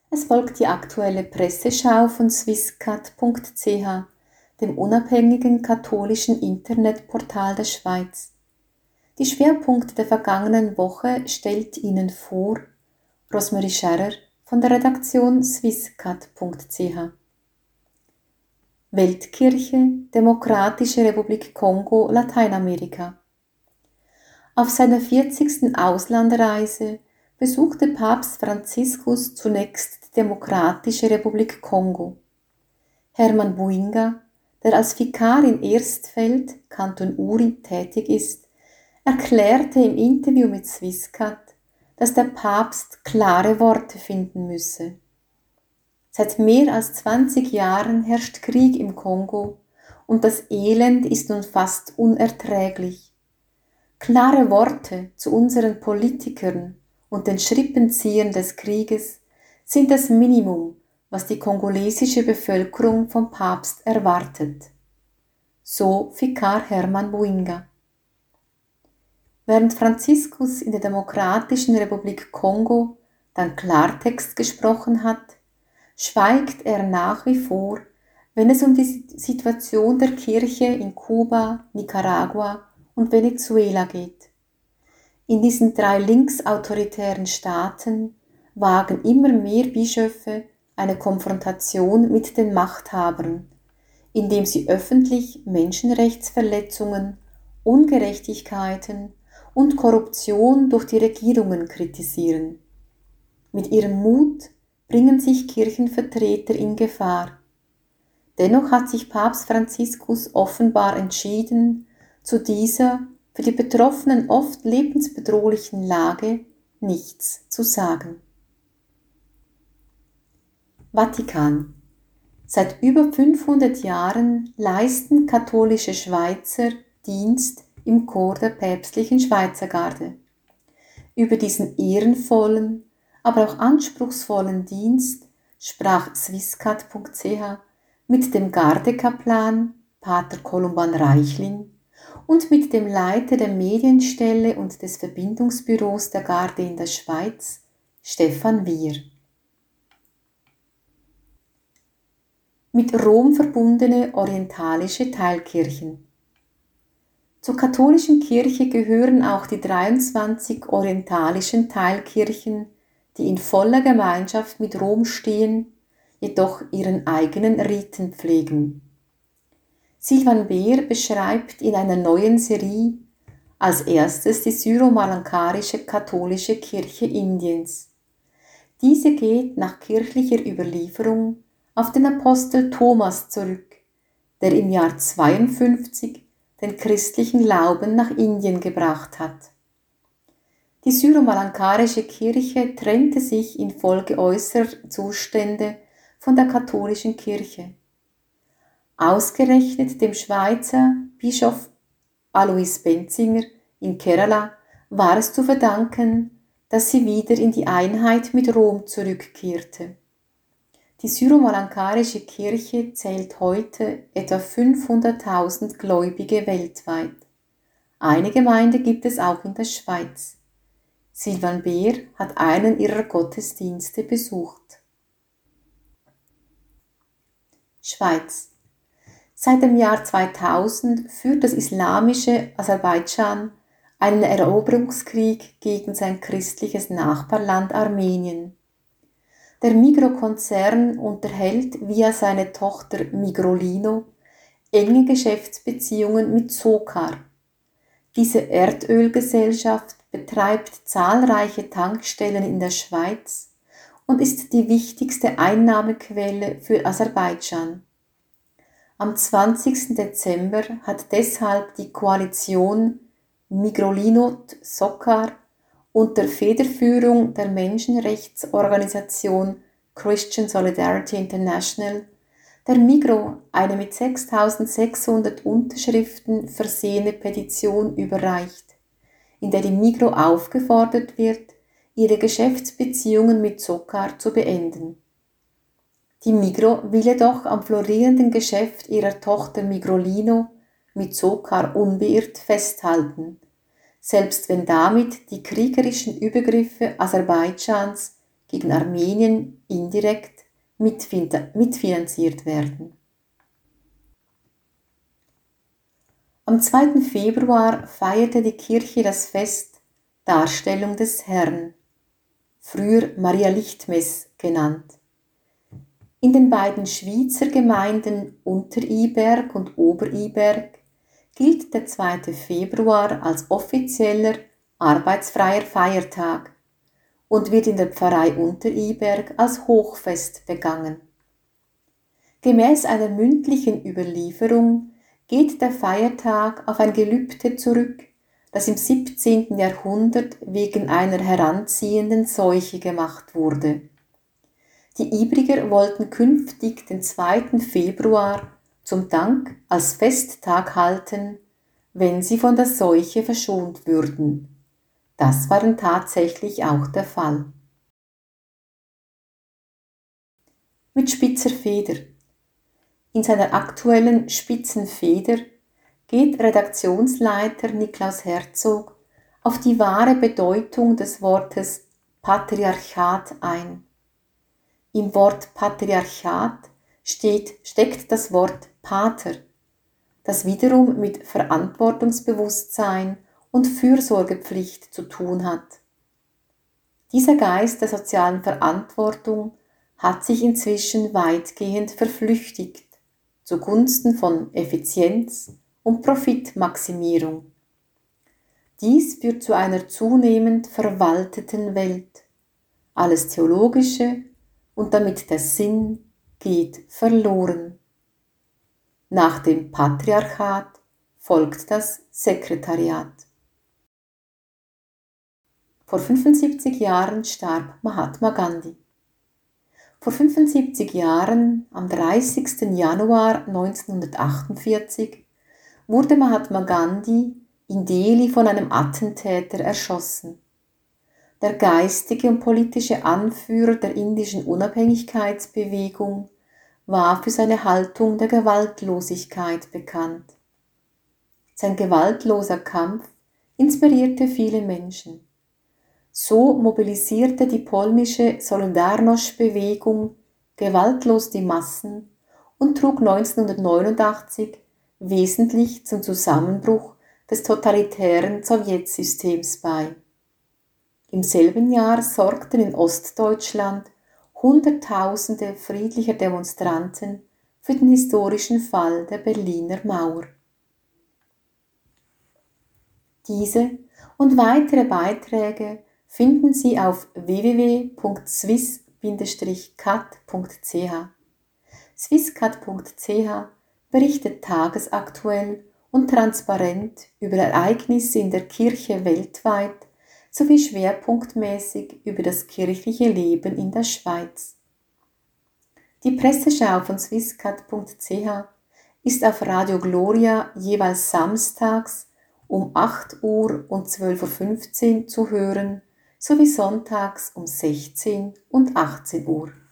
Es folgt die aktuelle Presseschau von swisscat.ch, dem unabhängigen katholischen Internetportal der Schweiz. Die Schwerpunkte der vergangenen Woche stellt Ihnen vor Rosemarie Scherrer von der Redaktion swisscat.ch. Weltkirche, Demokratische Republik Kongo, Lateinamerika. Auf seiner 40. Auslandreise besuchte Papst Franziskus zunächst die Demokratische Republik Kongo. Hermann Buinga, der als Vikar in Erstfeld, Kanton Uri, tätig ist, erklärte im Interview mit Swisscat, dass der Papst klare Worte finden müsse. Seit mehr als 20 Jahren herrscht Krieg im Kongo und das Elend ist nun fast unerträglich. Klare Worte zu unseren Politikern und den Schrippenziehern des Krieges sind das Minimum, was die kongolesische Bevölkerung vom Papst erwartet. So Vikar Hermann Buinga. Während Franziskus in der Demokratischen Republik Kongo dann Klartext gesprochen hat, schweigt er nach wie vor, wenn es um die Situation der Kirche in Kuba, Nicaragua und Venezuela geht. In diesen 3 linksautoritären Staaten wagen immer mehr Bischöfe eine Konfrontation mit den Machthabern, indem sie öffentlich Menschenrechtsverletzungen, Ungerechtigkeiten und Korruption durch die Regierungen kritisieren. Mit ihrem Mut bringen sich Kirchenvertreter in Gefahr. Dennoch hat sich Papst Franziskus offenbar entschieden, zu dieser für die Betroffenen oft lebensbedrohlichen Lage nichts zu sagen. Vatikan. Seit über 500 Jahren leisten katholische Schweizer Dienst im Chor der päpstlichen Schweizergarde. Über diesen ehrenvollen, aber auch anspruchsvollen Dienst sprach swisscat.ch mit dem Gardekaplan Pater Columban Reichlin und mit dem Leiter der Medienstelle und des Verbindungsbüros der Garde in der Schweiz, Stefan Wier. Mit Rom verbundene orientalische Teilkirchen. Zur katholischen Kirche gehören auch die 23 orientalischen Teilkirchen, die in voller Gemeinschaft mit Rom stehen, jedoch ihren eigenen Riten pflegen. Silvan Beer beschreibt in einer neuen Serie als erstes die syro-malankarische katholische Kirche Indiens. Diese geht nach kirchlicher Überlieferung auf den Apostel Thomas zurück, der im Jahr 52 den christlichen Glauben nach Indien gebracht hat. Die syro-malankarische Kirche trennte sich infolge äußerer Zustände von der katholischen Kirche. Ausgerechnet dem Schweizer Bischof Alois Benzinger in Kerala war es zu verdanken, dass sie wieder in die Einheit mit Rom zurückkehrte. Die syro-malankarische Kirche zählt heute etwa 500.000 Gläubige weltweit. Eine Gemeinde gibt es auch in der Schweiz. Silvan Beer hat einen ihrer Gottesdienste besucht. Schweiz. Seit dem Jahr 2000 führt das islamische Aserbaidschan einen Eroberungskrieg gegen sein christliches Nachbarland Armenien. Der Migros-Konzern unterhält via seine Tochter Migrolino enge Geschäftsbeziehungen mit SOCAR. Diese Erdölgesellschaft betreibt zahlreiche Tankstellen in der Schweiz und ist die wichtigste Einnahmequelle für Aserbaidschan. Am 20. Dezember hat deshalb die Koalition Migrolinot-SOCAR unter Federführung der Menschenrechtsorganisation Christian Solidarity International der Migros eine mit 6.600 Unterschriften versehene Petition überreicht, in der die Migros aufgefordert wird, ihre Geschäftsbeziehungen mit SOCAR zu beenden. Die Migros will jedoch am florierenden Geschäft ihrer Tochter Migrolino mit SOCAR unbeirrt festhalten, selbst wenn damit die kriegerischen Übergriffe Aserbaidschans gegen Armenien indirekt mitfinanziert werden. Am 2. Februar feierte die Kirche das Fest Darstellung des Herrn, früher Maria Lichtmess genannt. In den beiden Schweizer Gemeinden Unteriberg und Oberiberg gilt der 2. Februar als offizieller arbeitsfreier Feiertag und wird in der Pfarrei Unteriberg als Hochfest begangen. Gemäß einer mündlichen Überlieferung geht der Feiertag auf ein Gelübde zurück, das im 17. Jahrhundert wegen einer heranziehenden Seuche gemacht wurde. Die Ibriger wollten künftig den 2. Februar zum Dank als Festtag halten, wenn sie von der Seuche verschont würden. Das war dann tatsächlich auch der Fall. Mit spitzer Feder. In seiner aktuellen Spitzen Feder geht Redaktionsleiter Niklaus Herzog auf die wahre Bedeutung des Wortes Patriarchat ein. Im Wort Patriarchat steckt das Wort Pater, das wiederum mit Verantwortungsbewusstsein und Fürsorgepflicht zu tun hat. Dieser Geist der sozialen Verantwortung hat sich inzwischen weitgehend verflüchtigt zugunsten von Effizienz und Profitmaximierung. Dies führt zu einer zunehmend verwalteten Welt. Alles Theologische und damit der Sinn geht verloren. Nach dem Patriarchat folgt das Sekretariat. Vor 75 Jahren starb Mahatma Gandhi. Vor 75 Jahren, am 30. Januar 1948, wurde Mahatma Gandhi in Delhi von einem Attentäter erschossen. Der geistige und politische Anführer der indischen Unabhängigkeitsbewegung war für seine Haltung der Gewaltlosigkeit bekannt. Sein gewaltloser Kampf inspirierte viele Menschen. So mobilisierte die polnische Solidarność-Bewegung gewaltlos die Massen und trug 1989 wesentlich zum Zusammenbruch des totalitären Sowjetsystems bei. Im selben Jahr sorgten in Ostdeutschland Hunderttausende friedlicher Demonstranten für den historischen Fall der Berliner Mauer. Diese und weitere Beiträge finden Sie auf www.swiss-cat.ch. Swisscat.ch berichtet tagesaktuell und transparent über Ereignisse in der Kirche weltweit sowie schwerpunktmäßig über das kirchliche Leben in der Schweiz. Die Presseschau von swisscat.ch ist auf Radio Gloria jeweils samstags um 8 Uhr und 12.15 Uhr zu hören, sowie sonntags um 16 und 18 Uhr.